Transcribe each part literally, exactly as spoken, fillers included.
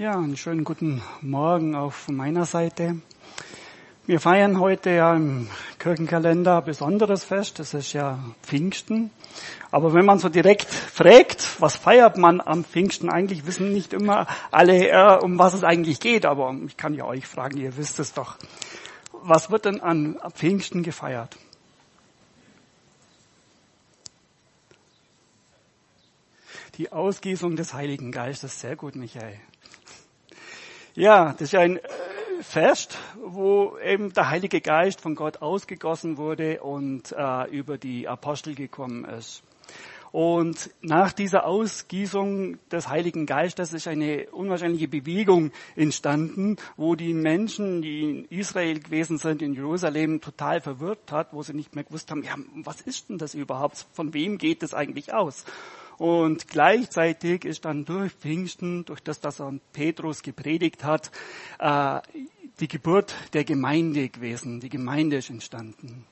Ja, einen schönen guten Morgen auch von meiner Seite. Wir feiern heute ja im Kirchenkalender ein besonderes Fest, das ist ja Pfingsten. Aber wenn man so direkt fragt, was feiert man am Pfingsten, eigentlich wissen nicht immer alle, äh, um was es eigentlich geht. Aber ich kann ja euch fragen, ihr wisst es doch. Was wird denn an Pfingsten gefeiert? Die Ausgießung des Heiligen Geistes, sehr gut, Michael. Ja, das ist ja ein Fest, wo eben der Heilige Geist von Gott ausgegossen wurde und äh, über die Apostel gekommen ist. Und nach dieser Ausgießung des Heiligen Geistes ist eine unwahrscheinliche Bewegung entstanden, wo die Menschen, die in Israel gewesen sind, in Jerusalem, total verwirrt hat, wo sie nicht mehr gewusst haben, ja, was ist denn das überhaupt? Von wem geht das eigentlich aus? Und gleichzeitig ist dann durch Pfingsten, durch das, dass er Petrus gepredigt hat, die Geburt der Gemeinde gewesen. Die Gemeinde ist entstanden.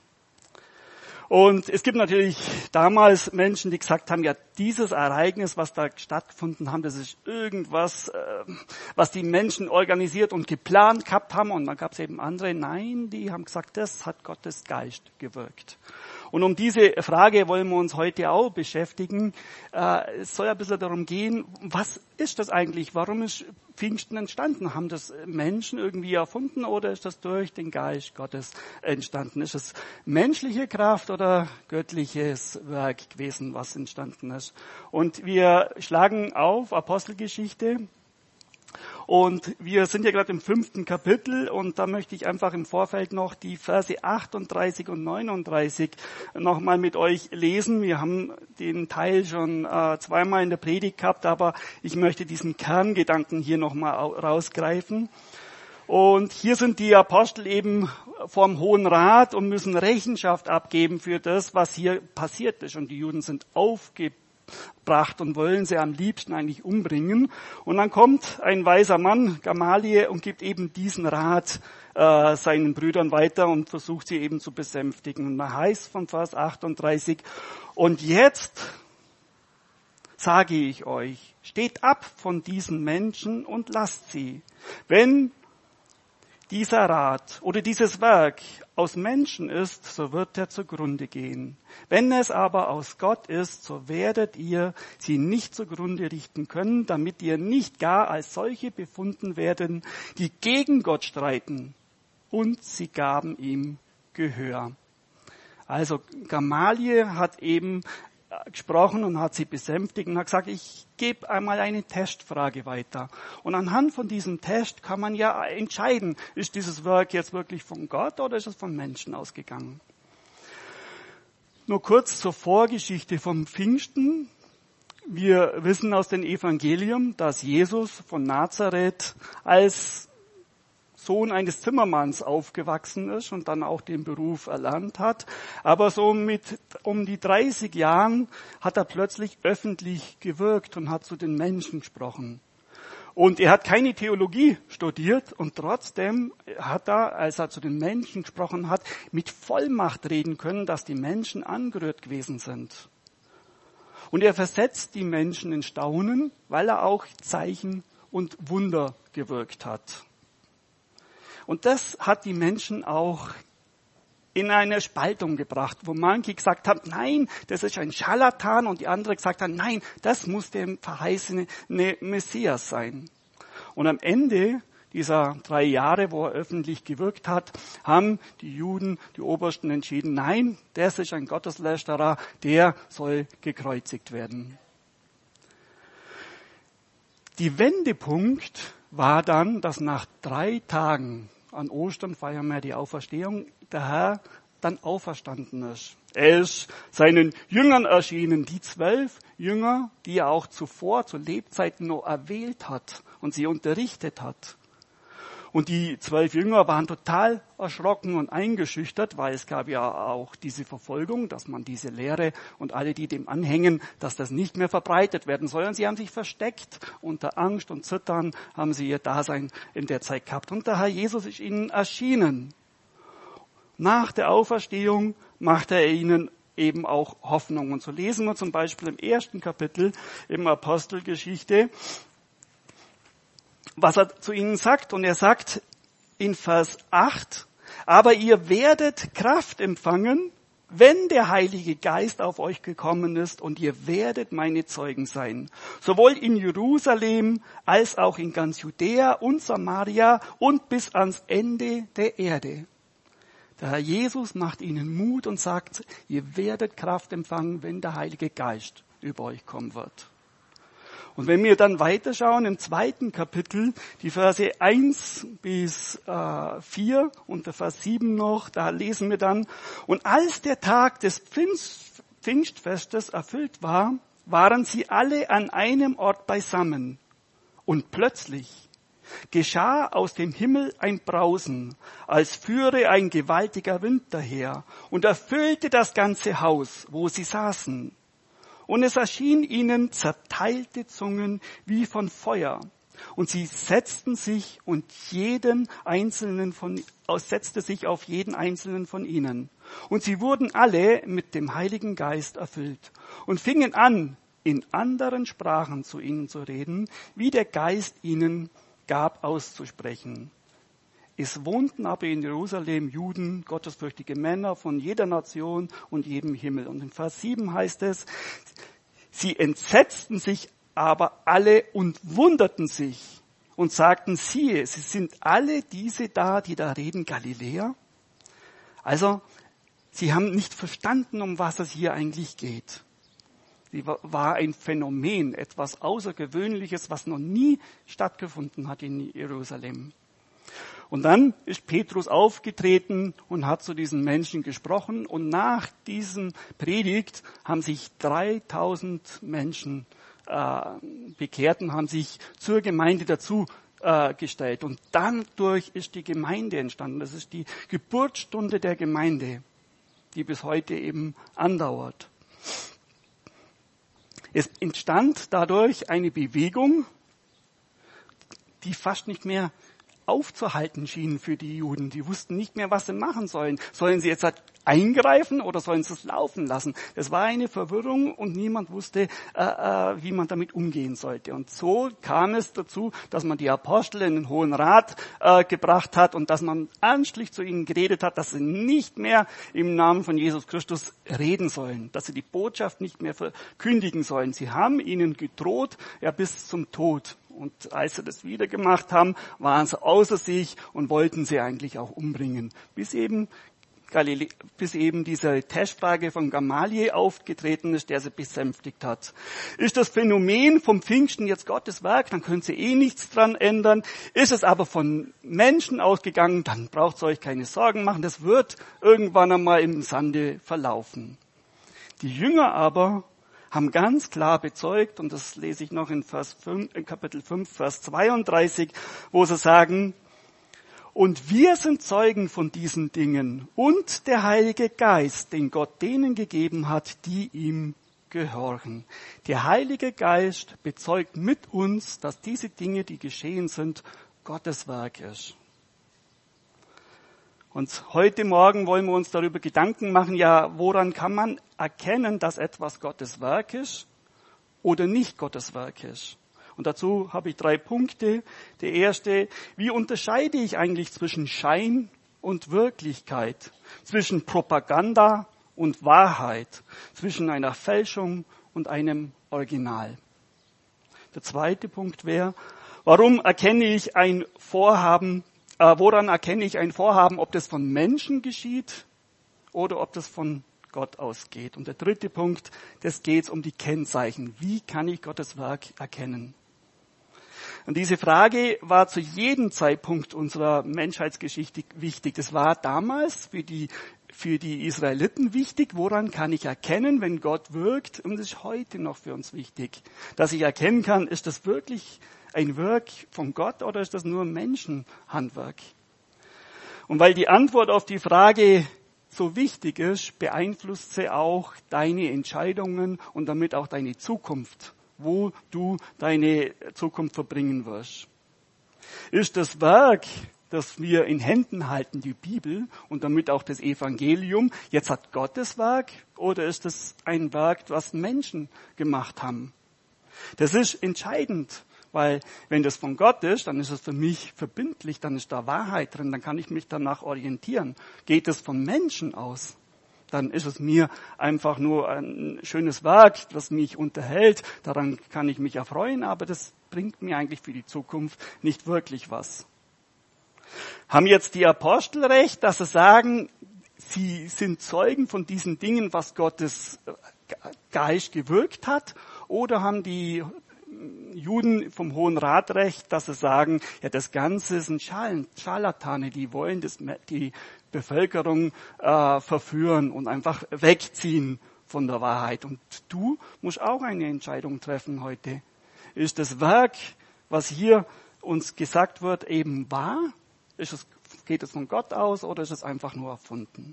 Und es gibt natürlich damals Menschen, die gesagt haben, ja, dieses Ereignis, was da stattgefunden haben, das ist irgendwas, was die Menschen organisiert und geplant gehabt haben. Und dann gab es eben andere, nein, die haben gesagt, das hat Gottes Geist gewirkt. Und um diese Frage wollen wir uns heute auch beschäftigen. Es soll ein bisschen darum gehen, was ist das eigentlich? Warum ist Pfingsten entstanden? Haben das Menschen irgendwie erfunden oder ist das durch den Geist Gottes entstanden? Ist es menschliche Kraft oder göttliches Werk gewesen, was entstanden ist? Und wir schlagen auf Apostelgeschichte. Und wir sind ja gerade im fünften Kapitel und da möchte ich einfach im Vorfeld noch die Verse achtunddreißig und neununddreißig nochmal mit euch lesen. Wir haben den Teil schon äh, zweimal in der Predigt gehabt, aber ich möchte diesen Kerngedanken hier nochmal rausgreifen. Und hier sind die Apostel eben vorm Hohen Rat und müssen Rechenschaft abgeben für das, was hier passiert ist. Und die Juden sind aufgebracht und wollen sie am liebsten eigentlich umbringen. Und dann kommt ein weiser Mann, Gamaliel, und gibt eben diesen Rat äh, seinen Brüdern weiter und versucht sie eben zu besänftigen. Und da heißt von Vers achtunddreißig, und jetzt sage ich euch, steht ab von diesen Menschen und lasst sie. Wenn dieser Rat oder dieses Werk aus Menschen ist, so wird er zugrunde gehen. Wenn es aber aus Gott ist, so werdet ihr sie nicht zugrunde richten können, damit ihr nicht gar als solche befunden werden, die gegen Gott streiten. Und sie gaben ihm Gehör. Also Gamaliel hat eben gesprochen und hat sie besänftigt und hat gesagt, ich gebe einmal eine Testfrage weiter. Und anhand von diesem Test kann man ja entscheiden, ist dieses Werk jetzt wirklich von Gott oder ist es von Menschen ausgegangen? Nur kurz zur Vorgeschichte vom Pfingsten. Wir wissen aus dem Evangelium, dass Jesus von Nazareth als Sohn eines Zimmermanns aufgewachsen ist und dann auch den Beruf erlernt hat. Aber so mit um die dreißig Jahren hat er plötzlich öffentlich gewirkt und hat zu den Menschen gesprochen. Und er hat keine Theologie studiert und trotzdem hat er, als er zu den Menschen gesprochen hat, mit Vollmacht reden können, dass die Menschen angerührt gewesen sind. Und er versetzt die Menschen in Staunen, weil er auch Zeichen und Wunder gewirkt hat. Und das hat die Menschen auch in eine Spaltung gebracht, wo manche gesagt haben, nein, das ist ein Scharlatan, und die andere gesagt haben, nein, das muss der verheißene Messias sein. Und am Ende dieser drei Jahre, wo er öffentlich gewirkt hat, haben die Juden, die Obersten entschieden, nein, das ist ein Gotteslästerer, der soll gekreuzigt werden. Die Wendepunkt war dann, dass nach drei Tagen, an Ostern feiern wir die Auferstehung, der Herr dann auferstanden ist. Er ist seinen Jüngern erschienen, die zwölf Jünger, die er auch zuvor zu Lebzeiten noch erwählt hat und sie unterrichtet hat. Und die zwölf Jünger waren total erschrocken und eingeschüchtert, weil es gab ja auch diese Verfolgung, dass man diese Lehre und alle, die dem anhängen, dass das nicht mehr verbreitet werden soll. Und sie haben sich versteckt. Unter Angst und Zittern haben sie ihr Dasein in der Zeit gehabt. Und der Herr Jesus ist ihnen erschienen. Nach der Auferstehung machte er ihnen eben auch Hoffnung. Und so lesen wir zum Beispiel im ersten Kapitel im Apostelgeschichte, was er zu ihnen sagt. Und er sagt in Vers acht, aber ihr werdet Kraft empfangen, wenn der Heilige Geist auf euch gekommen ist, und ihr werdet meine Zeugen sein, sowohl in Jerusalem als auch in ganz Judäa und Samaria und bis ans Ende der Erde. Der Herr Jesus macht ihnen Mut und sagt, ihr werdet Kraft empfangen, wenn der Heilige Geist über euch kommen wird. Und wenn wir dann weiterschauen im zweiten Kapitel, die Verse eins bis äh, vier und der Vers sieben noch, da lesen wir dann, und als der Tag des Pfingst, Pfingstfestes erfüllt war, waren sie alle an einem Ort beisammen. Und plötzlich geschah aus dem Himmel ein Brausen, als führe ein gewaltiger Wind daher und erfüllte das ganze Haus, wo sie saßen. Und es erschien ihnen zerteilte Zungen wie von Feuer. Und sie setzten sich und jeden einzelnen von, setzte sich auf jeden einzelnen von ihnen. Und sie wurden alle mit dem Heiligen Geist erfüllt und fingen an, in anderen Sprachen zu ihnen zu reden, wie der Geist ihnen gab auszusprechen. Es wohnten aber in Jerusalem Juden, gottesfürchtige Männer von jeder Nation und jedem Himmel. Und in Vers sieben heißt es, sie entsetzten sich aber alle und wunderten sich und sagten, siehe, sie sind alle diese da, die da reden, Galiläer. Also, sie haben nicht verstanden, um was es hier eigentlich geht. Sie war ein Phänomen, etwas Außergewöhnliches, was noch nie stattgefunden hat in Jerusalem. Und dann ist Petrus aufgetreten und hat zu diesen Menschen gesprochen. Und nach diesem Predigt haben sich dreitausend Menschen äh, bekehrt und haben sich zur Gemeinde dazu äh, gestellt. Und dadurch ist die Gemeinde entstanden. Das ist die Geburtsstunde der Gemeinde, die bis heute eben andauert. Es entstand dadurch eine Bewegung, die fast nicht mehr aufzuhalten schien für die Juden. Die wussten nicht mehr, was sie machen sollen. Sollen sie jetzt eingreifen oder sollen sie es laufen lassen? Es war eine Verwirrung und niemand wusste, äh, äh, wie man damit umgehen sollte. Und so kam es dazu, dass man die Apostel in den Hohen Rat äh, gebracht hat und dass man ernstlich zu ihnen geredet hat, dass sie nicht mehr im Namen von Jesus Christus reden sollen, dass sie die Botschaft nicht mehr verkündigen sollen. Sie haben ihnen gedroht, ja bis zum Tod. Und als sie das wieder gemacht haben, waren sie außer sich und wollten sie eigentlich auch umbringen. Bis eben, Galile- bis eben diese Testfrage von Gamaliel aufgetreten ist, der sie besänftigt hat. Ist das Phänomen vom Pfingsten jetzt Gottes Werk, dann können sie eh nichts dran ändern. Ist es aber von Menschen ausgegangen, dann braucht es euch keine Sorgen machen. Das wird irgendwann einmal im Sande verlaufen. Die Jünger aber haben ganz klar bezeugt, und das lese ich noch in, Vers fünf, in Kapitel fünf, Vers zweiunddreißig, wo sie sagen, und wir sind Zeugen von diesen Dingen und der Heilige Geist, den Gott denen gegeben hat, die ihm gehorchen. Der Heilige Geist bezeugt mit uns, dass diese Dinge, die geschehen sind, Gottes Werk ist. Und heute Morgen wollen wir uns darüber Gedanken machen, ja, woran kann man erkennen, dass etwas Gottes Werk ist oder nicht Gottes Werk ist? Und dazu habe ich drei Punkte. Der erste, wie unterscheide ich eigentlich zwischen Schein und Wirklichkeit, zwischen Propaganda und Wahrheit, zwischen einer Fälschung und einem Original? Der zweite Punkt wäre, warum erkenne ich ein Vorhaben, Äh, woran erkenne ich ein Vorhaben, ob das von Menschen geschieht oder ob das von Gott ausgeht? Und der dritte Punkt, das geht um die Kennzeichen. Wie kann ich Gottes Werk erkennen? Und diese Frage war zu jedem Zeitpunkt unserer Menschheitsgeschichte wichtig. Das war damals für die, für die Israeliten wichtig. Woran kann ich erkennen, wenn Gott wirkt? Und das ist heute noch für uns wichtig, dass ich erkennen kann, ist das wirklich ein Werk von Gott oder ist das nur Menschenhandwerk? Und weil die Antwort auf die Frage so wichtig ist, beeinflusst sie auch deine Entscheidungen und damit auch deine Zukunft, wo du deine Zukunft verbringen wirst. Ist das Werk, das wir in Händen halten, die Bibel und damit auch das Evangelium, jetzt hat Gottes Werk oder ist es ein Werk, was Menschen gemacht haben? Das ist entscheidend. Weil wenn das von Gott ist, dann ist es für mich verbindlich, dann ist da Wahrheit drin, dann kann ich mich danach orientieren. Geht es von Menschen aus, dann ist es mir einfach nur ein schönes Werk, das mich unterhält. Daran kann ich mich erfreuen, aber das bringt mir eigentlich für die Zukunft nicht wirklich was. Haben jetzt die Apostel recht, dass sie sagen, sie sind Zeugen von diesen Dingen, was Gottes Geist gewirkt hat? Oder haben die Juden vom Hohen Rat recht, dass sie sagen, ja, das Ganze sind Scharlatane, die wollen das, die Bevölkerung äh, verführen und einfach wegziehen von der Wahrheit. Und du musst auch eine Entscheidung treffen heute. Ist das Werk, was hier uns gesagt wird, eben wahr? Ist es, geht es von Gott aus oder ist es einfach nur erfunden?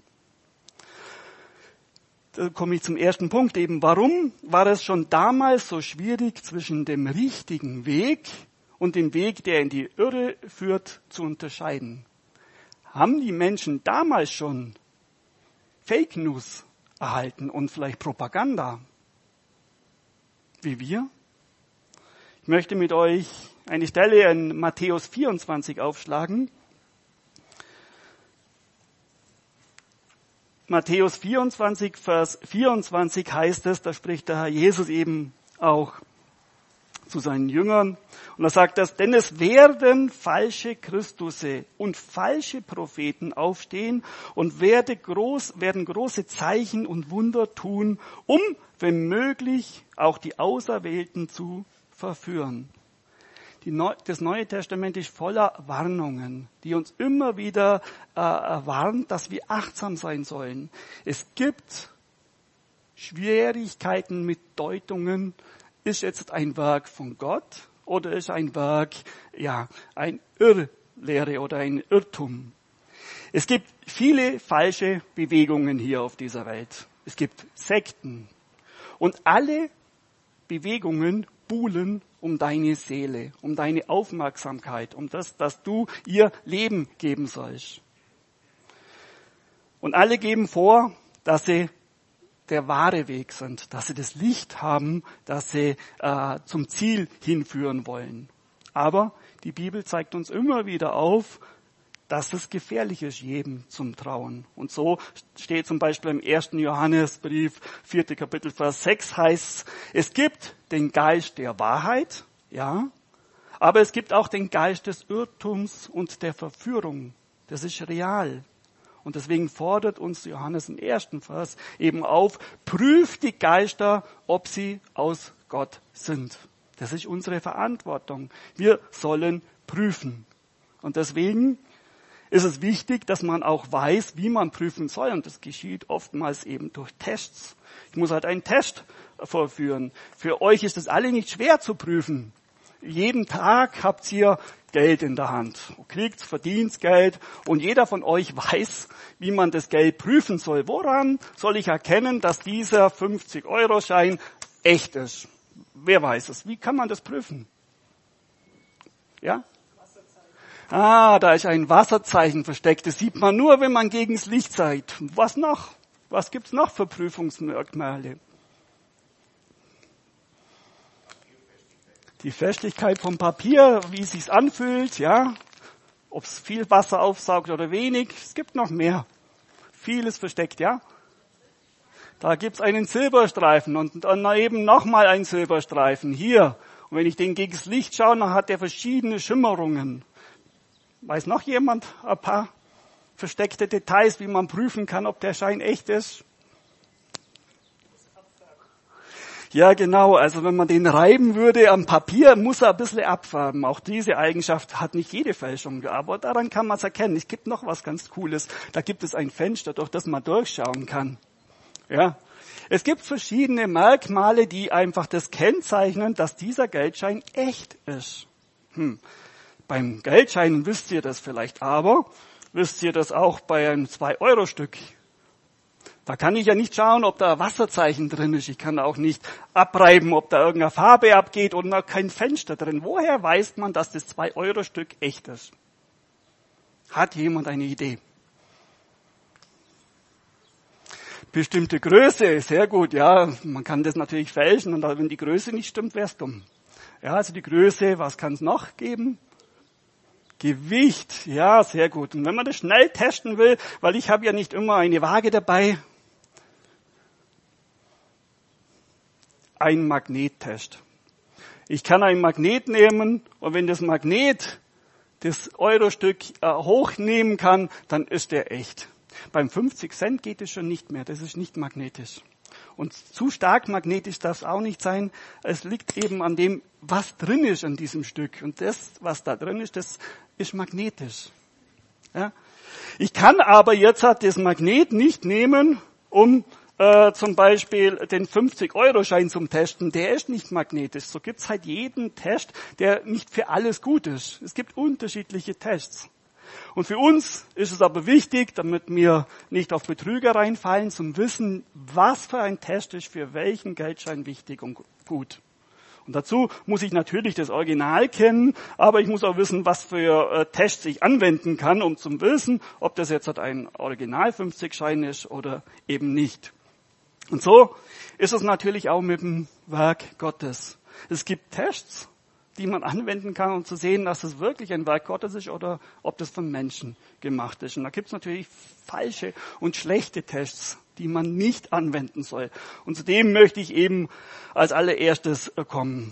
Da komme ich zum ersten Punkt eben. Warum war es schon damals so schwierig, zwischen dem richtigen Weg und dem Weg, der in die Irre führt, zu unterscheiden? Haben die Menschen damals schon Fake News erhalten und vielleicht Propaganda? Wie wir? Ich möchte mit euch eine Stelle in Matthäus vierundzwanzig aufschlagen. Matthäus vierundzwanzig, Vers vierundzwanzig heißt es, da spricht der Herr Jesus eben auch zu seinen Jüngern. Und er sagt das, denn es werden falsche Christusse und falsche Propheten aufstehen und werde groß, werden große Zeichen und Wunder tun, um, wenn möglich, auch die Auserwählten zu verführen. Die Neu- das Neue Testament ist voller Warnungen, die uns immer wieder äh, warnt, dass wir achtsam sein sollen. Es gibt Schwierigkeiten mit Deutungen. Ist jetzt ein Werk von Gott oder ist ein Werk, ja, ein Irrlehre oder ein Irrtum? Es gibt viele falsche Bewegungen hier auf dieser Welt. Es gibt Sekten. Und alle Bewegungen buhlen um deine Seele, um deine Aufmerksamkeit, um das, dass du ihr Leben geben sollst. Und alle geben vor, dass sie der wahre Weg sind, dass sie das Licht haben, dass sie äh, zum Ziel hinführen wollen. Aber die Bibel zeigt uns immer wieder auf, dass es gefährlich ist, jedem zum Trauen. Und so steht zum Beispiel im ersten Johannesbrief, vierte Kapitel, Vers sechs heißt, es gibt den Geist der Wahrheit, ja, aber es gibt auch den Geist des Irrtums und der Verführung. Das ist real. Und deswegen fordert uns Johannes im ersten Vers eben auf, prüft die Geister, ob sie aus Gott sind. Das ist unsere Verantwortung. Wir sollen prüfen. Und deswegen ist es wichtig, dass man auch weiß, wie man prüfen soll. Und das geschieht oftmals eben durch Tests. Ich muss halt einen Test vorführen. Für euch ist es alle nicht schwer zu prüfen. Jeden Tag habt ihr Geld in der Hand. Du kriegst, verdienst Geld und jeder von euch weiß, wie man das Geld prüfen soll. Woran soll ich erkennen, dass dieser fünfzig-Euro-Schein echt ist? Wer weiß es? Wie kann man das prüfen? Ja? Ah, da ist ein Wasserzeichen versteckt. Das sieht man nur, wenn man gegen das Licht zeigt. Was noch? Was gibt's noch für Prüfungsmerkmale? Die Festigkeit vom Papier, wie es sich anfühlt, ja. Ob es viel Wasser aufsaugt oder wenig. Es gibt noch mehr. Vieles versteckt, ja. Da gibt's einen Silberstreifen und dann eben nochmal einen Silberstreifen. Hier. Und wenn ich den gegen das Licht schaue, dann hat der verschiedene Schimmerungen. Weiß noch jemand ein paar versteckte Details, wie man prüfen kann, ob der Schein echt ist? Ja, genau. Also wenn man den reiben würde am Papier, muss er ein bisschen abfärben. Auch diese Eigenschaft hat nicht jede Fälschung, aber daran kann man es erkennen. Es gibt noch was ganz Cooles. Da gibt es ein Fenster, durch das man durchschauen kann. Ja. Es gibt verschiedene Merkmale, die einfach das kennzeichnen, dass dieser Geldschein echt ist. Hm. Beim Geldschein wisst ihr das vielleicht, aber wisst ihr das auch bei einem zwei-Euro-Stück? Da kann ich ja nicht schauen, ob da ein Wasserzeichen drin ist. Ich kann auch nicht abreiben, ob da irgendeine Farbe abgeht und noch kein Fenster drin. Woher weiß man, dass das zwei-Euro-Stück echt ist? Hat jemand eine Idee? Bestimmte Größe, sehr gut, ja. Man kann das natürlich fälschen und wenn die Größe nicht stimmt, wäre es dumm. Ja, also die Größe, was kann es noch geben? Gewicht, ja, sehr gut. Und wenn man das schnell testen will, weil ich habe ja nicht immer eine Waage dabei, ein Magnettest. Ich kann ein Magnet nehmen und wenn das Magnet das Eurostück äh, hochnehmen kann, dann ist der echt. Beim fünfzig Cent geht es schon nicht mehr, das ist nicht magnetisch. Und zu stark magnetisch darf es auch nicht sein. Es liegt eben an dem, was drin ist an diesem Stück. Und das, was da drin ist, das ist magnetisch. Ja? Ich kann aber jetzt halt das Magnet nicht nehmen, um äh, zum Beispiel den fünfzig-Euro-Schein zum Testen. Der ist nicht magnetisch. So gibt es halt jeden Test, der nicht für alles gut ist. Es gibt unterschiedliche Tests. Und für uns ist es aber wichtig, damit wir nicht auf Betrüger reinfallen, zum Wissen, was für ein Test ist für welchen Geldschein wichtig und gut. Und dazu muss ich natürlich das Original kennen, aber ich muss auch wissen, was für äh, Tests ich anwenden kann, um zu wissen, ob das jetzt ein Original fünfzig-Schein ist oder eben nicht. Und so ist es natürlich auch mit dem Werk Gottes. Es gibt Tests, die man anwenden kann, um zu sehen, dass es wirklich ein Werk Gottes ist oder ob das von Menschen gemacht ist. Und da gibt es natürlich falsche und schlechte Tests, die man nicht anwenden soll. Und zu dem möchte ich eben als allererstes kommen.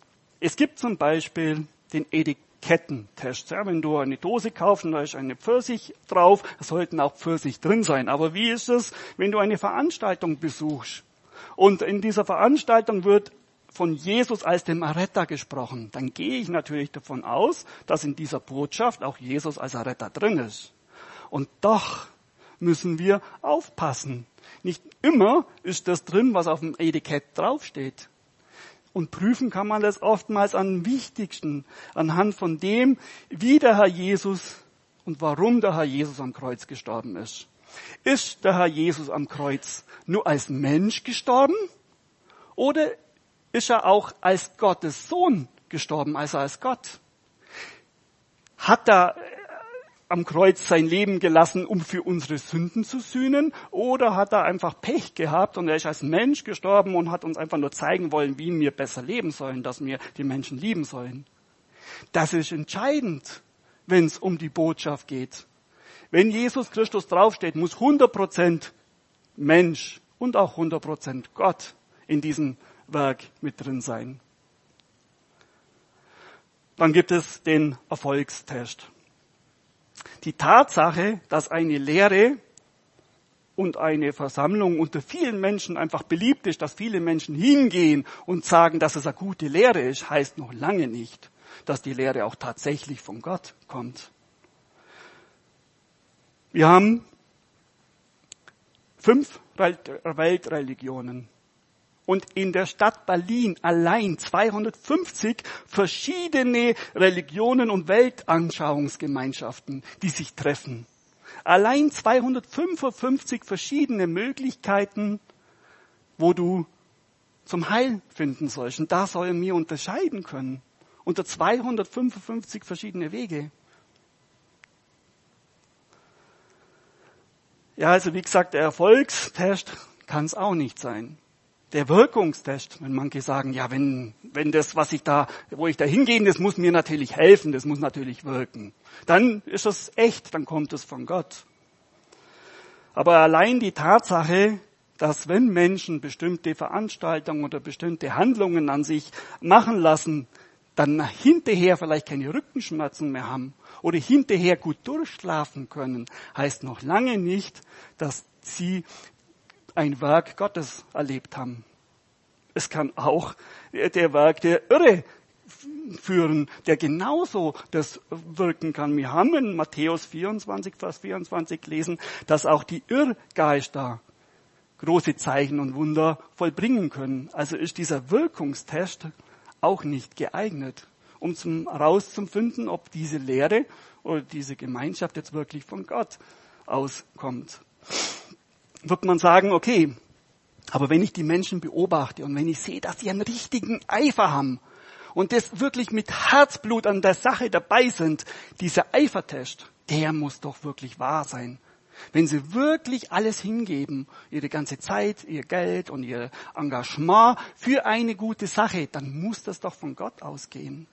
Es gibt zum Beispiel den Etikettentest. Ja, wenn du eine Dose kaufst und da ist eine Pfirsich drauf, da sollten auch Pfirsich drin sein. Aber wie ist es, wenn du eine Veranstaltung besuchst und in dieser Veranstaltung wird von Jesus als dem Erretter gesprochen, dann gehe ich natürlich davon aus, dass in dieser Botschaft auch Jesus als Erretter drin ist. Und doch müssen wir aufpassen. Nicht immer ist das drin, was auf dem Etikett draufsteht. Und prüfen kann man das oftmals am wichtigsten, anhand von dem, wie der Herr Jesus und warum der Herr Jesus am Kreuz gestorben ist. Ist der Herr Jesus am Kreuz nur als Mensch gestorben? Oder ist er auch als Gottes Sohn gestorben, also als Gott? Hat er am Kreuz sein Leben gelassen, um für unsere Sünden zu sühnen? Oder hat er einfach Pech gehabt und er ist als Mensch gestorben und hat uns einfach nur zeigen wollen, wie wir besser leben sollen, dass wir die Menschen lieben sollen? Das ist entscheidend, wenn es um die Botschaft geht. Wenn Jesus Christus draufsteht, muss hundert Prozent Mensch und auch hundert Prozent Gott in diesem Werk mit drin sein. Dann gibt es den Erfolgstest. Die Tatsache, dass eine Lehre und eine Versammlung unter vielen Menschen einfach beliebt ist, dass viele Menschen hingehen und sagen, dass es eine gute Lehre ist, heißt noch lange nicht, dass die Lehre auch tatsächlich von Gott kommt. Wir haben fünf Weltreligionen. Und in der Stadt Berlin allein zweihundertfünfzig verschiedene Religionen und Weltanschauungsgemeinschaften, die sich treffen. Allein zweihundertfünfundfünfzig verschiedene Möglichkeiten, wo du zum Heil finden sollst. Und da sollen wir unterscheiden können. Unter zweihundertfünfundfünfzig verschiedene Wege. Ja, also wie gesagt, der Erfolgstest kann es auch nicht sein. Der Wirkungstest, wenn manche sagen, ja, wenn, wenn das, was ich da, wo ich da hingehe, das muss mir natürlich helfen, das muss natürlich wirken. Dann ist es echt, dann kommt es von Gott. Aber allein die Tatsache, dass wenn Menschen bestimmte Veranstaltungen oder bestimmte Handlungen an sich machen lassen, dann hinterher vielleicht keine Rückenschmerzen mehr haben oder hinterher gut durchschlafen können, heißt noch lange nicht, dass sie ein Werk Gottes erlebt haben. Es kann auch der Werk der Irre führen, der genauso das wirken kann. Wir haben in Matthäus vierundzwanzig, Vers vierundzwanzig gelesen, dass auch die Irrgeister große Zeichen und Wunder vollbringen können. Also ist dieser Wirkungstest auch nicht geeignet, um zum herauszufinden, ob diese Lehre oder diese Gemeinschaft jetzt wirklich von Gott auskommt. Wird man sagen, okay, aber wenn ich die Menschen beobachte und wenn ich sehe, dass sie einen richtigen Eifer haben und das wirklich mit Herzblut an der Sache dabei sind, dieser Eifertest, der muss doch wirklich wahr sein. Wenn sie wirklich alles hingeben, ihre ganze Zeit, ihr Geld und ihr Engagement für eine gute Sache, dann muss das doch von Gott ausgehen.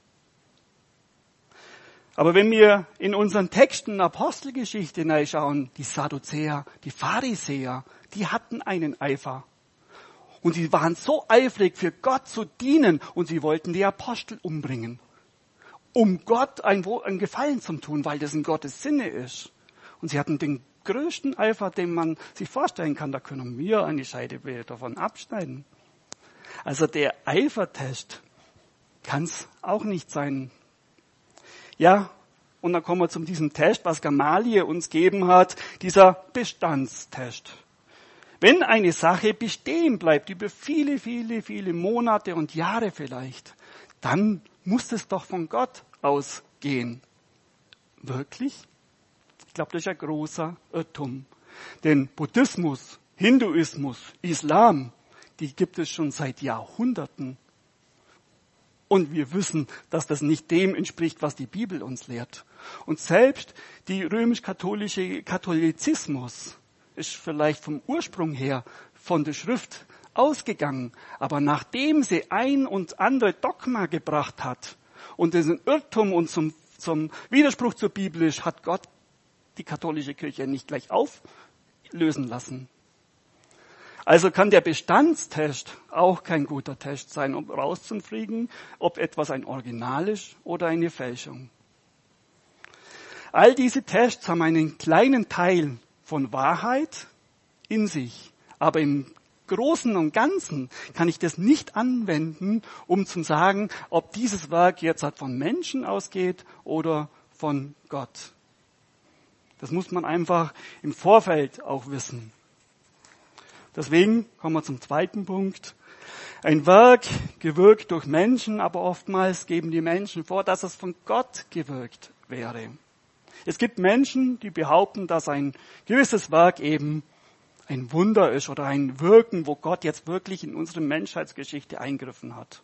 Aber wenn wir in unseren Texten Apostelgeschichte hineinschauen, die Sadduzäer, die Pharisäer, die hatten einen Eifer. Und sie waren so eifrig, für Gott zu dienen, und sie wollten die Apostel umbringen, um Gott einen Gefallen zu tun, weil das in Gottes Sinne ist. Und sie hatten den größten Eifer, den man sich vorstellen kann. Da können wir eine Scheide davon abschneiden. Also der Eifertest kann es auch nicht sein. Ja, und dann kommen wir zu diesem Test, was Gamaliel uns gegeben hat, dieser Bestandstest. Wenn eine Sache bestehen bleibt, über viele, viele, viele Monate und Jahre vielleicht, dann muss es doch von Gott ausgehen. Wirklich? Ich glaube, das ist ein großer Irrtum. Denn Buddhismus, Hinduismus, Islam, die gibt es schon seit Jahrhunderten. Und wir wissen, dass das nicht dem entspricht, was die Bibel uns lehrt. Und selbst die römisch-katholische Katholizismus ist vielleicht vom Ursprung her von der Schrift ausgegangen. Aber nachdem sie ein und andere Dogma gebracht hat und diesen Irrtum und zum, zum Widerspruch zur Bibel ist, hat Gott die katholische Kirche nicht gleich auflösen lassen. Also kann der Bestandstest auch kein guter Test sein, um rauszukriegen, ob etwas ein Original ist oder eine Fälschung. All diese Tests haben einen kleinen Teil von Wahrheit in sich, aber im Großen und Ganzen kann ich das nicht anwenden, um zu sagen, ob dieses Werk jetzt von Menschen ausgeht oder von Gott. Das muss man einfach im Vorfeld auch wissen. Deswegen kommen wir zum zweiten Punkt. Ein Werk gewirkt durch Menschen, aber oftmals geben die Menschen vor, dass es von Gott gewirkt wäre. Es gibt Menschen, die behaupten, dass ein gewisses Werk eben ein Wunder ist oder ein Wirken, wo Gott jetzt wirklich in unsere Menschheitsgeschichte eingriffen hat.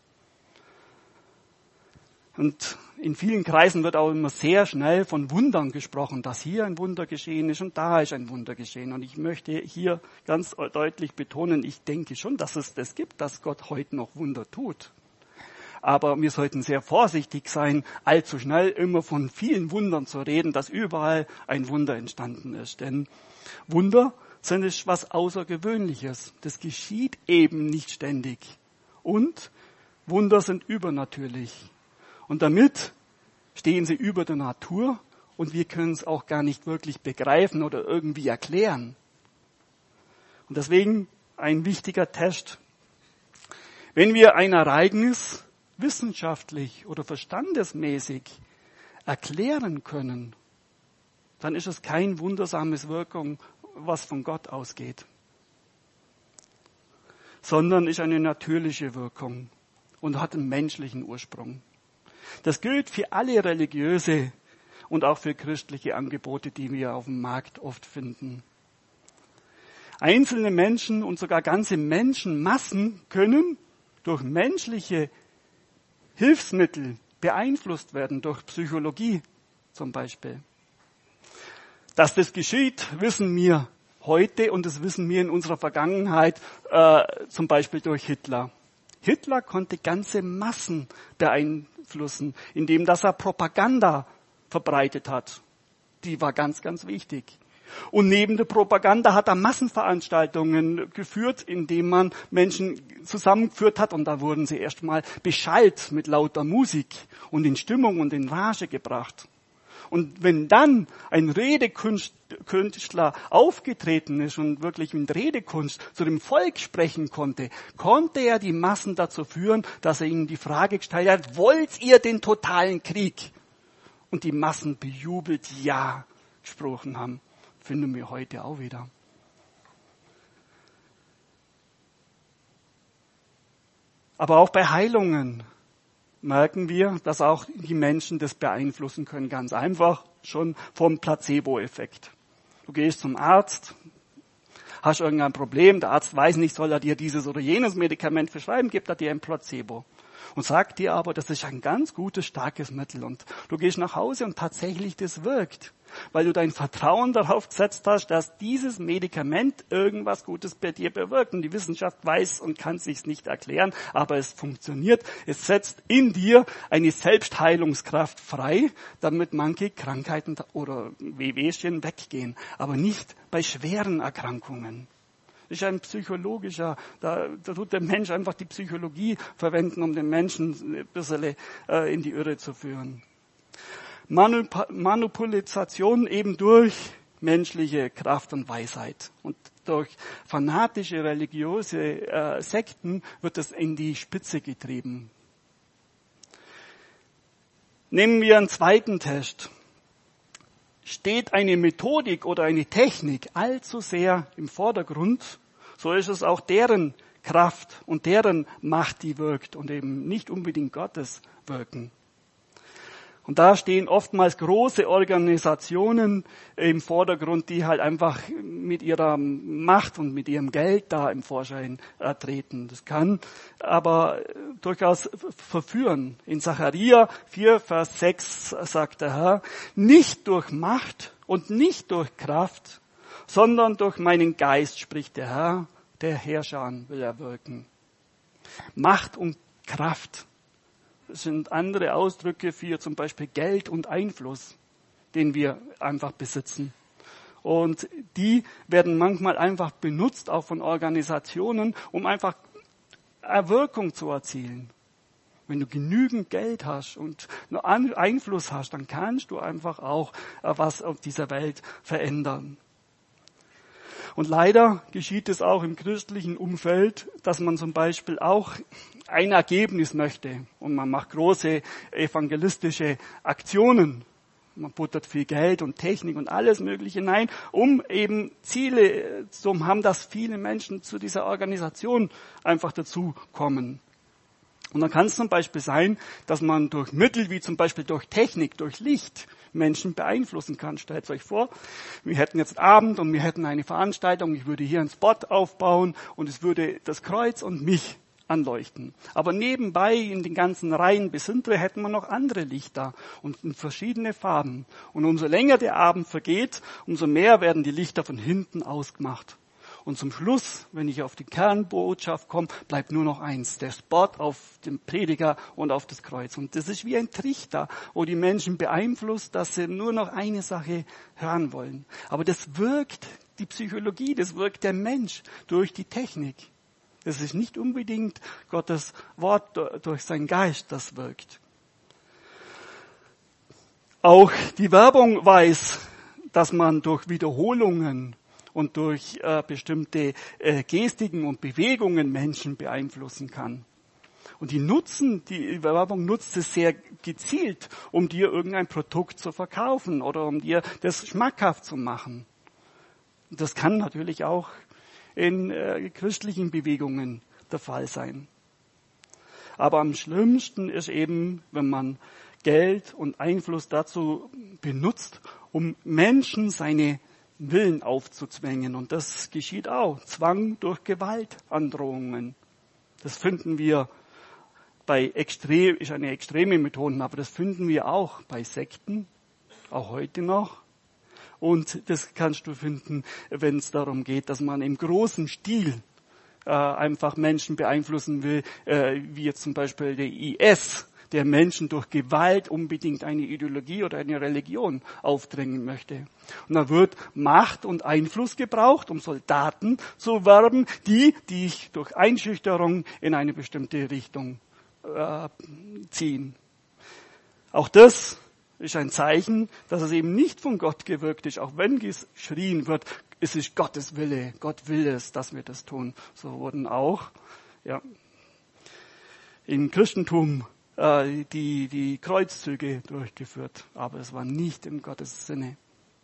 Und in vielen Kreisen wird auch immer sehr schnell von Wundern gesprochen, dass hier ein Wunder geschehen ist und da ist ein Wunder geschehen. Und ich möchte hier ganz deutlich betonen, ich denke schon, dass es das gibt, dass Gott heute noch Wunder tut. Aber wir sollten sehr vorsichtig sein, allzu schnell immer von vielen Wundern zu reden, dass überall ein Wunder entstanden ist. Denn Wunder sind es was Außergewöhnliches. Das geschieht eben nicht ständig. Und Wunder sind übernatürlich. Und damit stehen sie über der Natur und wir können es auch gar nicht wirklich begreifen oder irgendwie erklären. Und deswegen ein wichtiger Test. Wenn wir ein Ereignis wissenschaftlich oder verstandesmäßig erklären können, dann ist es kein wundersames Wirkung, was von Gott ausgeht, sondern ist eine natürliche Wirkung und hat einen menschlichen Ursprung. Das gilt für alle religiöse und auch für christliche Angebote, die wir auf dem Markt oft finden. Einzelne Menschen und sogar ganze Menschenmassen können durch menschliche Hilfsmittel beeinflusst werden, durch Psychologie zum Beispiel. Dass das geschieht, wissen wir heute und das wissen wir in unserer Vergangenheit, äh, zum Beispiel durch Hitler. Hitler konnte ganze Massen beeinflussen, indem dass er Propaganda verbreitet hat. Die war ganz, ganz wichtig. Und neben der Propaganda hat er Massenveranstaltungen geführt, indem man Menschen zusammengeführt hat. Und da wurden sie erstmal beschallt mit lauter Musik und in Stimmung und in Rage gebracht. Und wenn dann ein Redekünstler aufgetreten ist und wirklich mit Redekunst zu dem Volk sprechen konnte, konnte er die Massen dazu führen, dass er ihnen die Frage gestellt hat, wollt ihr den totalen Krieg? Und die Massen bejubelt Ja gesprochen haben. Finden wir heute auch wieder. Aber auch bei Heilungen merken wir, dass auch die Menschen das beeinflussen können. Ganz einfach schon vom Placebo-Effekt. Du gehst zum Arzt, hast irgendein Problem, der Arzt weiß nicht, soll er dir dieses oder jenes Medikament verschreiben, gibt er dir ein Placebo. und sagt dir aber, das ist ein ganz gutes, starkes Mittel. Und du gehst nach Hause und tatsächlich das wirkt, weil du dein Vertrauen darauf gesetzt hast, dass dieses Medikament irgendwas Gutes bei dir bewirkt. Und die Wissenschaft weiß und kann es sich nicht erklären, aber es funktioniert. Es setzt in dir eine Selbstheilungskraft frei, damit manche Krankheiten oder Wehwehchen weggehen, aber nicht bei schweren Erkrankungen. Das ist ein psychologischer, da, da tut der Mensch einfach die Psychologie verwenden, um den Menschen ein bisschen äh, in die Irre zu führen. Manup- Manipulation eben durch menschliche Kraft und Weisheit. Und durch fanatische religiöse äh, Sekten wird es in die Spitze getrieben. Nehmen wir einen zweiten Test. Steht eine Methodik oder eine Technik allzu sehr im Vordergrund, so ist es auch deren Kraft und deren Macht, die wirkt und eben nicht unbedingt Gottes Wirken. Und da stehen oftmals große Organisationen im Vordergrund, die halt einfach mit ihrer Macht und mit ihrem Geld da im Vorschein äh, treten. Das kann aber durchaus verführen. In Sacharja vier, Vers sechs sagt der Herr, nicht durch Macht und nicht durch Kraft, sondern durch meinen Geist, spricht der Herr, der Herrscher will er wirken. Macht und Kraft. Das sind andere Ausdrücke für zum Beispiel Geld und Einfluss, den wir einfach besitzen. Und die werden manchmal einfach benutzt, auch von Organisationen, um einfach eine Wirkung zu erzielen. Wenn du genügend Geld hast und nur Einfluss hast, dann kannst du einfach auch was auf dieser Welt verändern. Und leider geschieht es auch im christlichen Umfeld, dass man zum Beispiel auch ein Ergebnis möchte und man macht große evangelistische Aktionen. Man buttert viel Geld und Technik und alles Mögliche hinein, um eben Ziele zu haben, dass viele Menschen zu dieser Organisation einfach dazu kommen. Und dann kann es zum Beispiel sein, dass man durch Mittel wie zum Beispiel durch Technik, durch Licht Menschen beeinflussen kann. Stellt euch vor, wir hätten jetzt Abend und wir hätten eine Veranstaltung, ich würde hier einen Spot aufbauen und es würde das Kreuz und mich anleuchten. Aber nebenbei in den ganzen Reihen bis hinten hätten wir noch andere Lichter und in verschiedene Farben. Und umso länger der Abend vergeht, umso mehr werden die Lichter von hinten ausgemacht. Und zum Schluss, wenn ich auf die Kernbotschaft komme, bleibt nur noch eins, der Spot auf den Prediger und auf das Kreuz. Und das ist wie ein Trichter, wo die Menschen beeinflusst, dass sie nur noch eine Sache hören wollen. Aber das wirkt die Psychologie, das wirkt der Mensch durch die Technik. Das ist nicht unbedingt Gottes Wort durch seinen Geist, das wirkt. Auch die Werbung weiß, dass man durch Wiederholungen und durch äh, bestimmte äh, Gestiken und Bewegungen Menschen beeinflussen kann. Und die nutzen, die Werbung nutzt es sehr gezielt, um dir irgendein Produkt zu verkaufen oder um dir das schmackhaft zu machen. Und das kann natürlich auch in äh, christlichen Bewegungen der Fall sein. Aber am schlimmsten ist eben, wenn man Geld und Einfluss dazu benutzt, um Menschen seine Willen aufzuzwängen. Und das geschieht auch. Zwang durch Gewaltandrohungen. Das finden wir bei extrem, ist eine extreme Methode, aber das finden wir auch bei Sekten, auch heute noch. Und das kannst du finden, wenn es darum geht, dass man im großen Stil äh, einfach Menschen beeinflussen will, äh, wie jetzt zum Beispiel der I S, der Menschen durch Gewalt unbedingt eine Ideologie oder eine Religion aufdrängen möchte. Und da wird Macht und Einfluss gebraucht, um Soldaten zu werben, die dich durch Einschüchterung in eine bestimmte Richtung äh, ziehen. Auch das ist ein Zeichen, dass es eben nicht von Gott gewirkt ist, auch wenn geschrien wird, es ist Gottes Wille, Gott will es, dass wir das tun. So wurden auch ja, im Christentum äh, die, die Kreuzzüge durchgeführt, aber es war nicht im Gottes Sinne.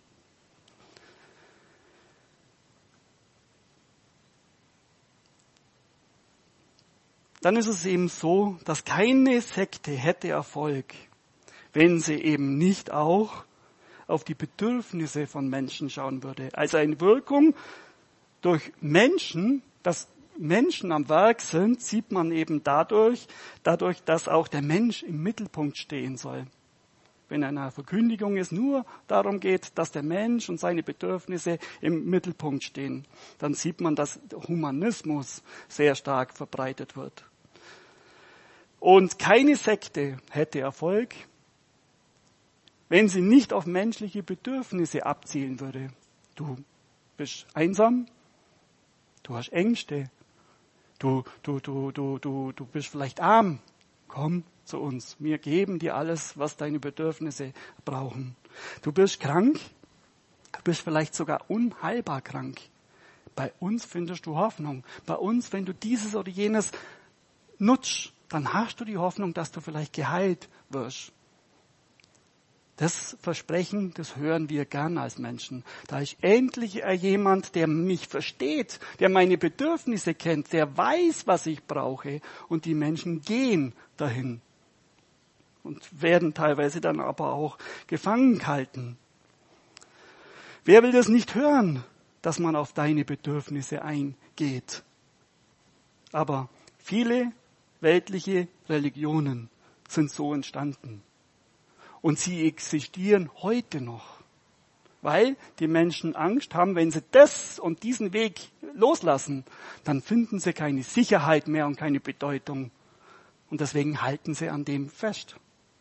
Dann ist es eben so, dass keine Sekte hätte Erfolg, wenn sie eben nicht auch auf die Bedürfnisse von Menschen schauen würde. Also eine Wirkung durch Menschen, dass Menschen am Werk sind, sieht man eben dadurch, dadurch, dass auch der Mensch im Mittelpunkt stehen soll. Wenn eine Verkündigung es nur darum geht, dass der Mensch und seine Bedürfnisse im Mittelpunkt stehen, dann sieht man, dass Humanismus sehr stark verbreitet wird. Und keine Sekte hätte Erfolg, wenn sie nicht auf menschliche Bedürfnisse abzielen würde. Du bist einsam, du hast Ängste, du, du, du, du, du, du bist vielleicht arm. Komm zu uns, wir geben dir alles, was deine Bedürfnisse brauchen. Du bist krank, du bist vielleicht sogar unheilbar krank. Bei uns findest du Hoffnung. Bei uns, wenn du dieses oder jenes nutzt, dann hast du die Hoffnung, dass du vielleicht geheilt wirst. Das Versprechen, das hören wir gern als Menschen. Da ist endlich jemand, der mich versteht, der meine Bedürfnisse kennt, der weiß, was ich brauche. Und die Menschen gehen dahin und werden teilweise dann aber auch gefangen gehalten. Wer will das nicht hören, dass man auf deine Bedürfnisse eingeht? Aber viele weltliche Religionen sind so entstanden. Und sie existieren heute noch, weil die Menschen Angst haben, wenn sie das und diesen Weg loslassen, dann finden sie keine Sicherheit mehr und keine Bedeutung. Und deswegen halten sie an dem fest.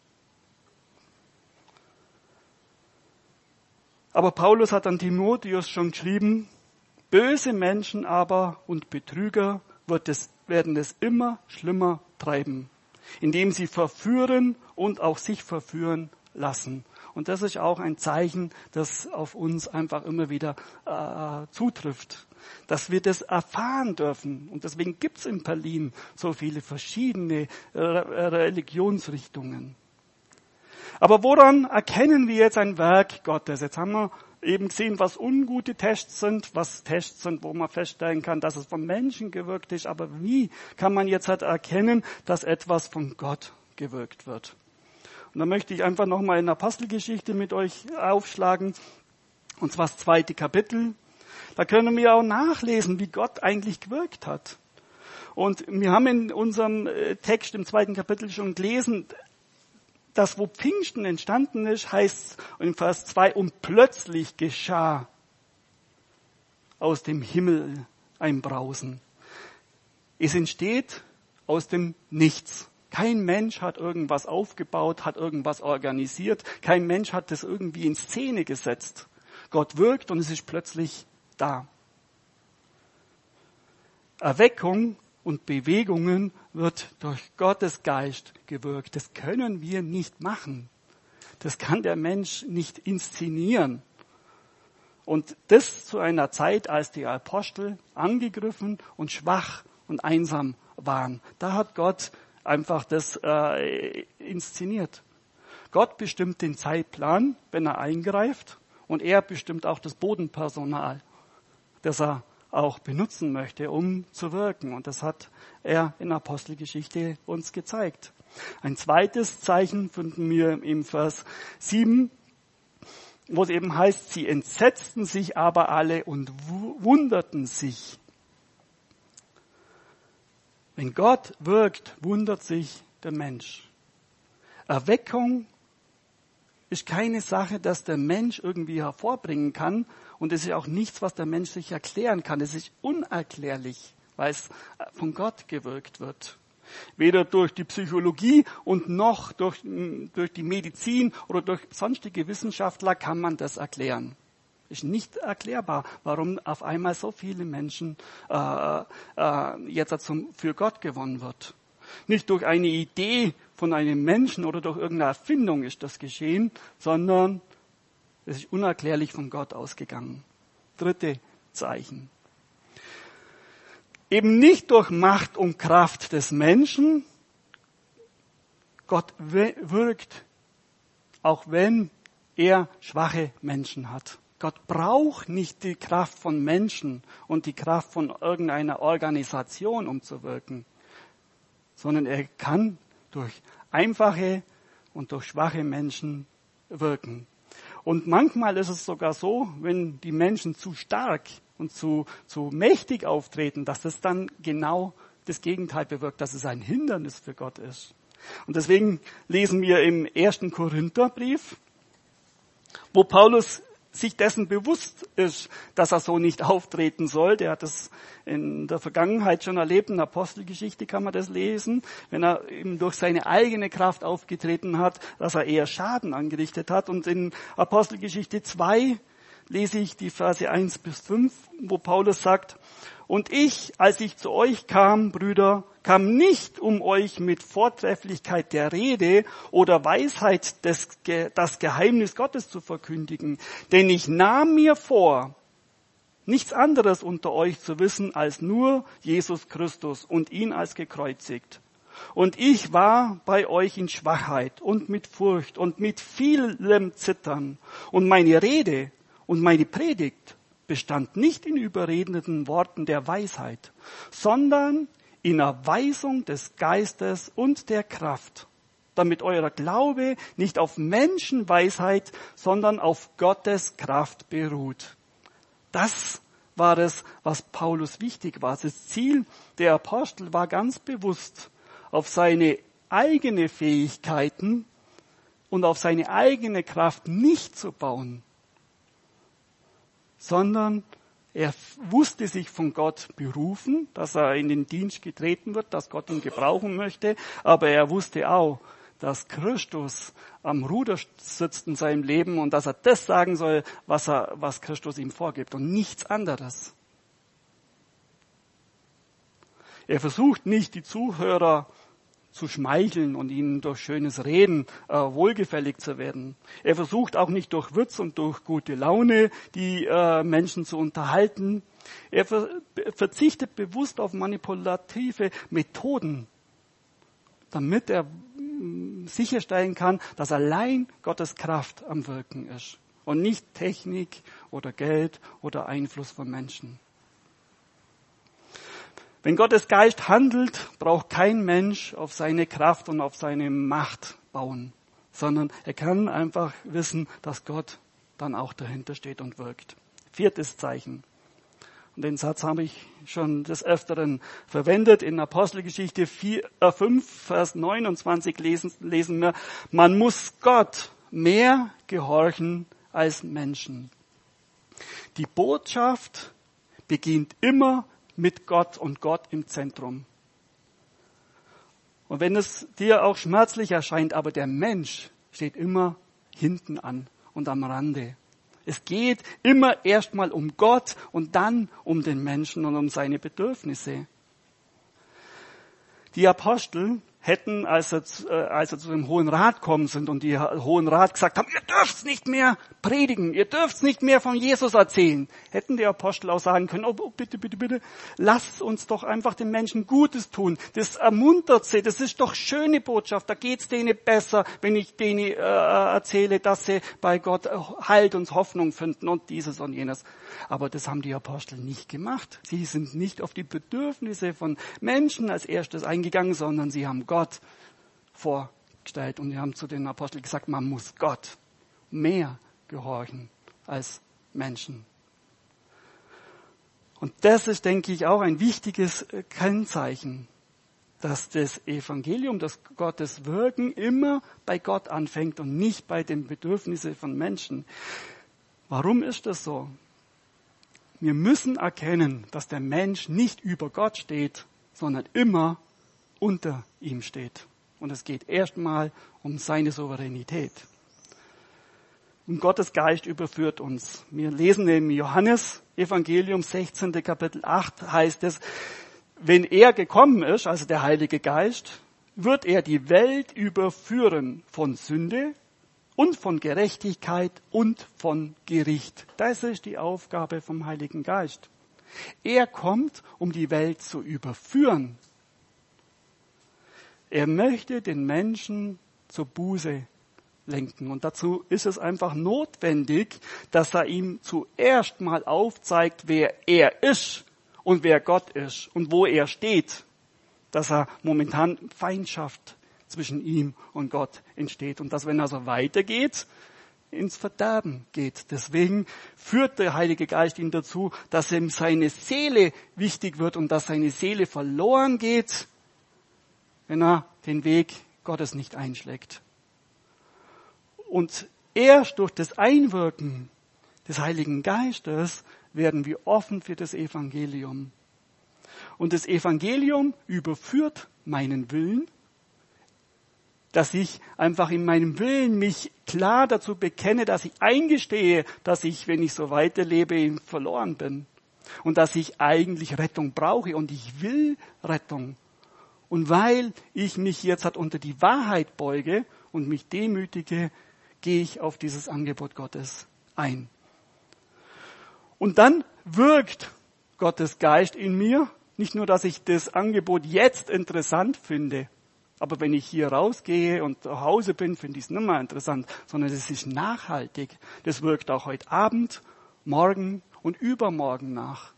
Aber Paulus hat an Timotheus schon geschrieben, böse Menschen aber und Betrüger wird es, werden es immer schlimmer treiben, indem sie verführen und auch sich verführen lassen. Und das ist auch ein Zeichen, das auf uns einfach immer wieder äh, zutrifft, dass wir das erfahren dürfen. Und deswegen gibt es in Berlin so viele verschiedene äh, Religionsrichtungen. Aber woran erkennen wir jetzt ein Werk Gottes? Jetzt haben wir eben gesehen, was ungute Tests sind, was Tests sind, wo man feststellen kann, dass es vom Menschen gewirkt ist. Aber wie kann man jetzt halt erkennen, dass etwas von Gott gewirkt wird? Und da möchte ich einfach nochmal in Apostelgeschichte mit euch aufschlagen, und zwar das zweite Kapitel. Da können wir auch nachlesen, wie Gott eigentlich gewirkt hat. Und wir haben in unserem Text im zweiten Kapitel schon gelesen, dass wo Pfingsten entstanden ist, heißt in Vers zwei, und plötzlich geschah aus dem Himmel ein Brausen. Es entsteht aus dem Nichts. Kein Mensch hat irgendwas aufgebaut, hat irgendwas organisiert. Kein Mensch hat das irgendwie in Szene gesetzt. Gott wirkt und es ist plötzlich da. Erweckung und Bewegungen wird durch Gottes Geist gewirkt. Das können wir nicht machen. Das kann der Mensch nicht inszenieren. Und das zu einer Zeit, als die Apostel angegriffen und schwach und einsam waren. Da hat Gott einfach das äh, inszeniert. Gott bestimmt den Zeitplan, wenn er eingreift, und er bestimmt auch das Bodenpersonal, das er auch benutzen möchte, um zu wirken. Und das hat er in der Apostelgeschichte uns gezeigt. Ein zweites Zeichen finden wir im Vers sieben, wo es eben heißt, sie entsetzten sich aber alle und wunderten sich. Wenn Gott wirkt, wundert sich der Mensch. Erweckung ist keine Sache, dass der Mensch irgendwie hervorbringen kann, und es ist auch nichts, was der Mensch sich erklären kann. Es ist unerklärlich, weil es von Gott gewirkt wird. Weder durch die Psychologie und noch durch, durch die Medizin oder durch sonstige Wissenschaftler kann man das erklären. Ist nicht erklärbar, warum auf einmal so viele Menschen äh, äh, jetzt zum, für Gott gewonnen wird. Nicht durch eine Idee von einem Menschen oder durch irgendeine Erfindung ist das geschehen, sondern es ist unerklärlich von Gott ausgegangen. Dritte Zeichen. Eben nicht durch Macht und Kraft des Menschen. Gott wirkt, auch wenn er schwache Menschen hat. Gott braucht nicht die Kraft von Menschen und die Kraft von irgendeiner Organisation, um zu wirken, sondern er kann durch einfache und durch schwache Menschen wirken. Und manchmal ist es sogar so, wenn die Menschen zu stark und zu, zu mächtig auftreten, dass das dann genau das Gegenteil bewirkt, dass es ein Hindernis für Gott ist. Und deswegen lesen wir im ersten Korintherbrief, wo Paulus sich dessen bewusst ist, dass er so nicht auftreten soll. Der hat das in der Vergangenheit schon erlebt, in der Apostelgeschichte kann man das lesen, wenn er eben durch seine eigene Kraft aufgetreten hat, dass er eher Schaden angerichtet hat. Und in Apostelgeschichte zwei lese ich die Verse eins bis fünf, wo Paulus sagt, und ich, als ich zu euch kam, Brüder, kam nicht, um euch mit Vortrefflichkeit der Rede oder Weisheit des, das Geheimnis Gottes zu verkündigen. Denn ich nahm mir vor, nichts anderes unter euch zu wissen als nur Jesus Christus und ihn als gekreuzigt. Und ich war bei euch in Schwachheit und mit Furcht und mit vielem Zittern. Und meine Rede und meine Predigt bestand nicht in überredenden Worten der Weisheit, sondern in Erweisung des Geistes und der Kraft, damit euer Glaube nicht auf Menschenweisheit, sondern auf Gottes Kraft beruht. Das war es, was Paulus wichtig war. Das Ziel der Apostel war ganz bewusst, auf seine eigenen Fähigkeiten und auf seine eigene Kraft nicht zu bauen, sondern er wusste sich von Gott berufen, dass er in den Dienst getreten wird, dass Gott ihn gebrauchen möchte, aber er wusste auch, dass Christus am Ruder sitzt in seinem Leben und dass er das sagen soll, was er, was Christus ihm vorgibt und nichts anderes. Er versucht nicht, die Zuhörer zu schmeicheln und ihnen durch schönes Reden äh, wohlgefällig zu werden. Er versucht auch nicht durch Witz und durch gute Laune die äh, Menschen zu unterhalten. Er ver- verzichtet bewusst auf manipulative Methoden, damit er mh, sicherstellen kann, dass allein Gottes Kraft am Wirken ist und nicht Technik oder Geld oder Einfluss von Menschen. Wenn Gottes Geist handelt, braucht kein Mensch auf seine Kraft und auf seine Macht bauen, sondern er kann einfach wissen, dass Gott dann auch dahinter steht und wirkt. Viertes Zeichen. Und den Satz habe ich schon des Öfteren verwendet. In Apostelgeschichte vier, äh fünf, Vers neunundzwanzig lesen, lesen wir, man muss Gott mehr gehorchen als Menschen. Die Botschaft beginnt immer mit Gott und Gott im Zentrum. Und wenn es dir auch schmerzlich erscheint, aber der Mensch steht immer hinten an und am Rande. Es geht immer erstmal um Gott und dann um den Menschen und um seine Bedürfnisse. Die Apostel hätten, als sie, äh, als sie zu dem Hohen Rat kommen sind und die Hohen Rat gesagt haben, ihr dürft nicht mehr predigen, ihr dürft nicht mehr von Jesus erzählen, hätten die Apostel auch sagen können, oh, oh bitte, bitte, bitte, lasst uns doch einfach den Menschen Gutes tun. Das ermuntert sie, das ist doch schöne Botschaft, da geht's denen besser, wenn ich denen äh, erzähle, dass sie bei Gott Halt und Hoffnung finden und dieses und jenes. Aber das haben die Apostel nicht gemacht. Sie sind nicht auf die Bedürfnisse von Menschen als erstes eingegangen, sondern sie haben Gott vorgestellt und sie haben zu den Aposteln gesagt, man muss Gott mehr gehorchen als Menschen. Und das ist, denke ich, auch ein wichtiges Kennzeichen, dass das Evangelium, das Gottes Wirken immer bei Gott anfängt und nicht bei den Bedürfnissen von Menschen. Warum ist das so? Wir müssen erkennen, dass der Mensch nicht über Gott steht, sondern immer unter ihm steht. Und es geht erstmal um seine Souveränität. Und Gottes Geist überführt uns. Wir lesen im Johannes-Evangelium, sechzehnten Kapitel acht, heißt es, wenn er gekommen ist, also der Heilige Geist, wird er die Welt überführen von Sünde und von Gerechtigkeit und von Gericht. Das ist die Aufgabe vom Heiligen Geist. Er kommt, um die Welt zu überführen. Er möchte den Menschen zur Buße lenken. Und dazu ist es einfach notwendig, dass er ihm zuerst mal aufzeigt, wer er ist und wer Gott ist und wo er steht. Dass er momentan Feindschaft zwischen ihm und Gott entsteht. Und dass, wenn er so weitergeht, ins Verderben geht. Deswegen führt der Heilige Geist ihn dazu, dass ihm seine Seele wichtig wird und dass seine Seele verloren geht, wenn er den Weg Gottes nicht einschlägt. Und erst durch das Einwirken des Heiligen Geistes werden wir offen für das Evangelium. Und das Evangelium überführt meinen Willen, dass ich einfach in meinem Willen mich klar dazu bekenne, dass ich eingestehe, dass ich, wenn ich so weiterlebe, verloren bin. Und dass ich eigentlich Rettung brauche und ich will Rettung. Und weil ich mich jetzt halt unter die Wahrheit beuge und mich demütige, gehe ich auf dieses Angebot Gottes ein. Und dann wirkt Gottes Geist in mir. Nicht nur, dass ich das Angebot jetzt interessant finde, aber wenn ich hier rausgehe und zu Hause bin, finde ich es nicht mehr interessant, sondern es ist nachhaltig. Das wirkt auch heute Abend, morgen und übermorgen nach.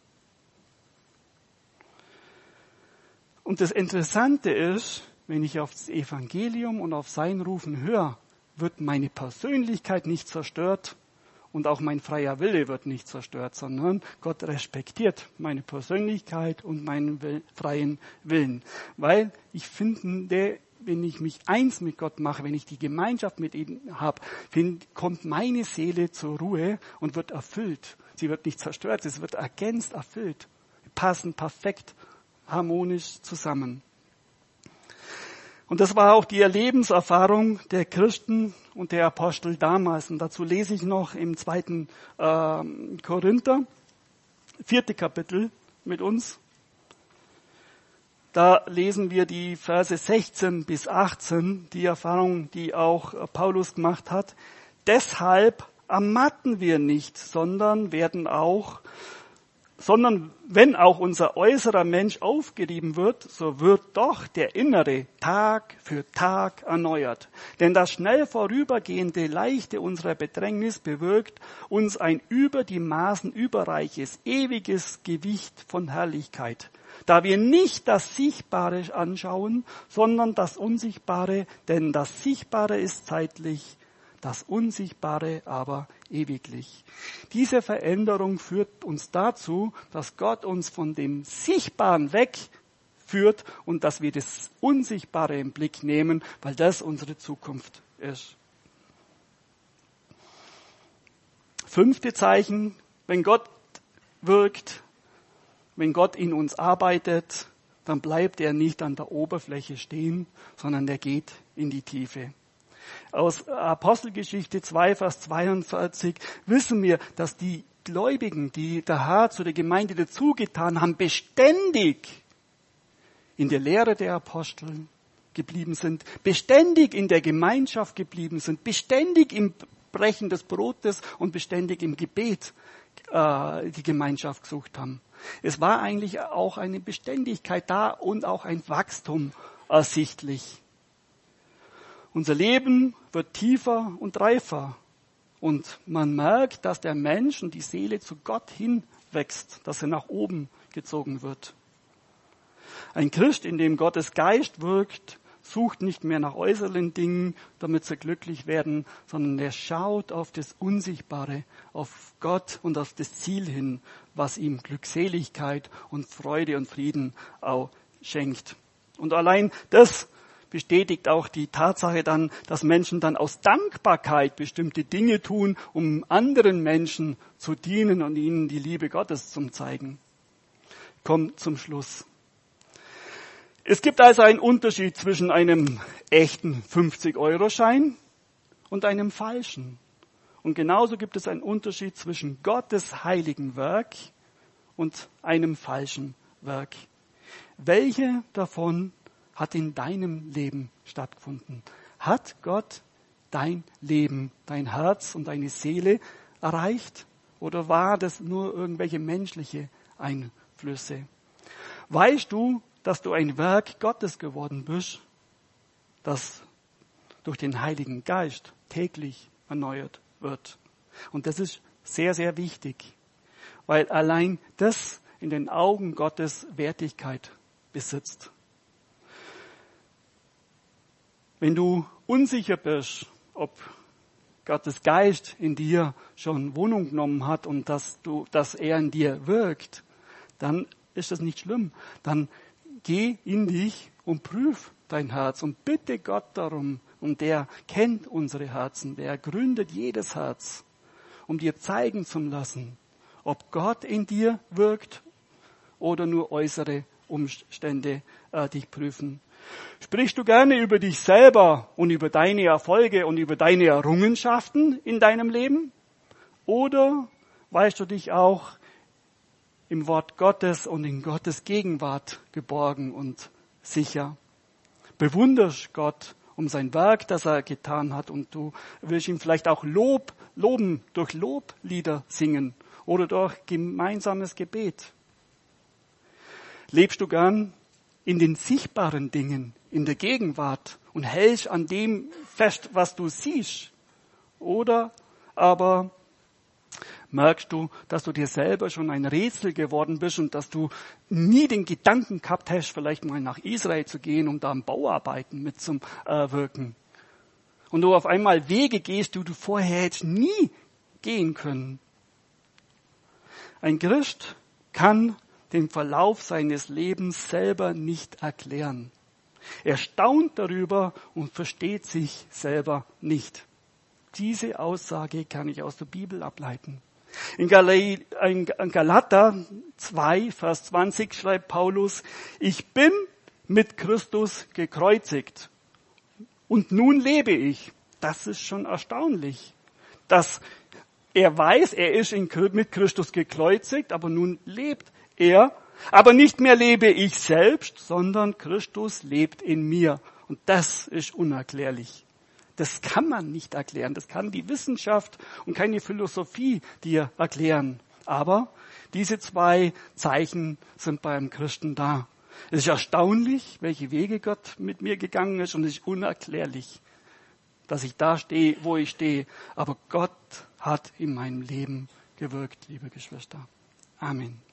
Und das Interessante ist, wenn ich auf das Evangelium und auf sein Rufen höre, wird meine Persönlichkeit nicht zerstört und auch mein freier Wille wird nicht zerstört, sondern Gott respektiert meine Persönlichkeit und meinen Will, freien Willen. Weil ich finde, wenn ich mich eins mit Gott mache, wenn ich die Gemeinschaft mit ihm habe, find, kommt meine Seele zur Ruhe und wird erfüllt. Sie wird nicht zerstört, es wird ergänzt, erfüllt. Wir passen perfekt, harmonisch zusammen. Und das war auch die Lebenserfahrung der Christen und der Apostel damals. Und dazu lese ich noch im zweiten äh, Korinther, vierte Kapitel mit uns. Da lesen wir die Verse sechzehn bis achtzehn, die Erfahrung, die auch Paulus gemacht hat. Deshalb ermatten wir nicht, sondern werden auch sondern wenn auch unser äußerer Mensch aufgerieben wird, so wird doch der innere Tag für Tag erneuert. Denn das schnell vorübergehende Leichte unserer Bedrängnis bewirkt uns ein über die Maßen überreiches, ewiges Gewicht von Herrlichkeit. Da wir nicht das Sichtbare anschauen, sondern das Unsichtbare, denn das Sichtbare ist zeitlich, das Unsichtbare aber ewiglich. Diese Veränderung führt uns dazu, dass Gott uns von dem Sichtbaren wegführt und dass wir das Unsichtbare im Blick nehmen, weil das unsere Zukunft ist. Fünfte Zeichen, wenn Gott wirkt, wenn Gott in uns arbeitet, dann bleibt er nicht an der Oberfläche stehen, sondern er geht in die Tiefe. Aus Apostelgeschichte zwei, Vers zweiundvierzig wissen wir, dass die Gläubigen, die der Herr zu der Gemeinde dazugetan haben, beständig in der Lehre der Apostel geblieben sind, beständig in der Gemeinschaft geblieben sind, beständig im Brechen des Brotes und beständig im Gebet äh, die Gemeinschaft gesucht haben. Es war eigentlich auch eine Beständigkeit da und auch ein Wachstum ersichtlich. Unser Leben wird tiefer und reifer und man merkt, dass der Mensch und die Seele zu Gott hinwächst, dass er nach oben gezogen wird. Ein Christ, in dem Gottes Geist wirkt, sucht nicht mehr nach äußeren Dingen, damit sie glücklich werden, sondern er schaut auf das Unsichtbare, auf Gott und auf das Ziel hin, was ihm Glückseligkeit und Freude und Frieden auch schenkt. Und allein das bestätigt auch die Tatsache dann, dass Menschen dann aus Dankbarkeit bestimmte Dinge tun, um anderen Menschen zu dienen und ihnen die Liebe Gottes zu zeigen. Kommt zum Schluss. Es gibt also einen Unterschied zwischen einem echten fünfzig-Euro-Schein und einem falschen. Und genauso gibt es einen Unterschied zwischen Gottes heiligen Werk und einem falschen Werk. Welche davon hat in deinem Leben stattgefunden? Hat Gott dein Leben, dein Herz und deine Seele erreicht? Oder war das nur irgendwelche menschliche Einflüsse? Weißt du, dass du ein Werk Gottes geworden bist, das durch den Heiligen Geist täglich erneuert wird? Und das ist sehr, sehr wichtig, weil allein das in den Augen Gottes Wertigkeit besitzt. Wenn du unsicher bist, ob Gottes Geist in dir schon Wohnung genommen hat und dass du, dass er in dir wirkt, dann ist das nicht schlimm. Dann geh in dich und prüf dein Herz und bitte Gott darum. Und der kennt unsere Herzen, der gründet jedes Herz, um dir zeigen zu lassen, ob Gott in dir wirkt oder nur äußere Umstände äh, dich prüfen. Sprichst du gerne über dich selber und über deine Erfolge und über deine Errungenschaften in deinem Leben? Oder weißt du dich auch im Wort Gottes und in Gottes Gegenwart geborgen und sicher? Bewunderst Gott um sein Werk, das er getan hat, und du willst ihm vielleicht auch Lob, loben, durch Loblieder singen oder durch gemeinsames Gebet. Lebst du gern in den sichtbaren Dingen, in der Gegenwart und hältst an dem fest, was du siehst? Oder aber merkst du, dass du dir selber schon ein Rätsel geworden bist und dass du nie den Gedanken gehabt hast, vielleicht mal nach Israel zu gehen, um da an Bauarbeiten mitzuwirken. Und du auf einmal Wege gehst, die du vorher hättest nie gehen können. Ein Christ kann den Verlauf seines Lebens selber nicht erklären. Er staunt darüber und versteht sich selber nicht. Diese Aussage kann ich aus der Bibel ableiten. In Galater zwei, Vers zwanzig schreibt Paulus, ich bin mit Christus gekreuzigt und nun lebe ich. Das ist schon erstaunlich, dass er weiß, er ist in, mit Christus gekreuzigt, aber nun lebt er. Aber nicht mehr lebe ich selbst, sondern Christus lebt in mir. Und das ist unerklärlich. Das kann man nicht erklären. Das kann die Wissenschaft und keine Philosophie dir erklären. Aber diese zwei Zeichen sind beim Christen da. Es ist erstaunlich, welche Wege Gott mit mir gegangen ist, und es ist unerklärlich, dass ich da stehe, wo ich stehe. Aber Gott hat in meinem Leben gewirkt, liebe Geschwister. Amen.